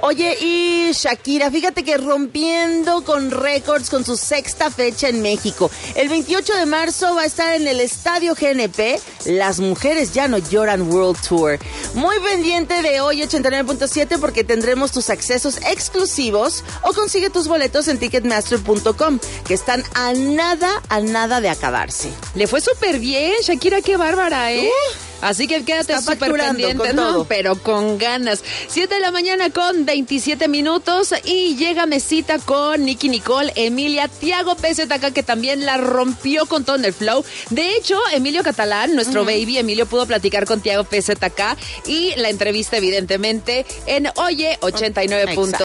Oye, y Shakira, fíjate que rompiendo con récords con su sexta fecha en México. El 28 de marzo va a estar en el Estadio GNP, Las Mujeres Ya No Lloran World Tour. Muy pendiente de hoy 89.7 porque tendremos tus accesos exclusivos o consigue tus boletos en ticketmaster.com, que están a nada de acabarse. Le fue súper bien, Shakira, qué bárbara, ¿eh? Así que quédate súper pendiente, ¿no? Pero con ganas. 7 de la mañana con 27 minutos y llega mesita con Nicky Nicole, Emilia, Tiago PZK, que también la rompió con todo en el flow. De hecho, Emilio Catalán, nuestro baby Emilio, pudo platicar con Tiago PZK y la entrevista, evidentemente, en Oye 89.